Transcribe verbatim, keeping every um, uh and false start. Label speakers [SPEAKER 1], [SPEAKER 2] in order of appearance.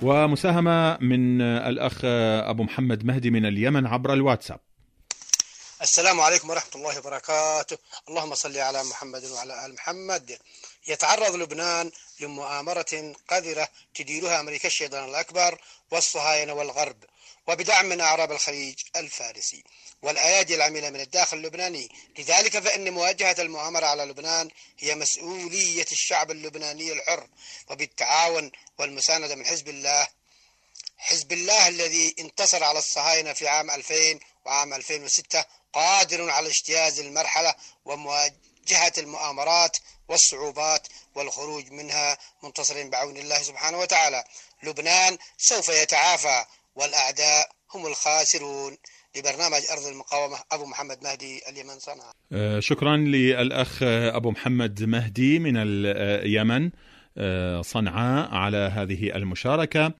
[SPEAKER 1] ومساهمة من الأخ أبو محمد مهدي من اليمن عبر الواتساب.
[SPEAKER 2] السلام عليكم ورحمة الله وبركاته. اللهم صل على محمد وعلى آل محمد. يتعرض لبنان لمؤامرة قذرة تديرها أمريكا الشيطان الأكبر والصهاينة والغرب وبدعم من أعراب الخليج الفارسي والأيادي العميلة من الداخل اللبناني. لذلك فإن مواجهة المؤامرة على لبنان هي مسؤولية الشعب اللبناني الحر، وبالتعاون والمساندة من حزب الله حزب الله الذي انتصر على الصهاينة في عام ألفين وعام ألفين وستة قادر على اجتياز المرحلة ومواجهة المؤامرات والصعوبات والخروج منها منتصرين بعون الله سبحانه وتعالى. لبنان سوف يتعافى والأعداء هم الخاسرون. لبرنامج أرض المقاومة، أبو محمد مهدي، اليمن، صنعاء.
[SPEAKER 1] شكرا للأخ أبو محمد مهدي من اليمن صنعاء على هذه المشاركة.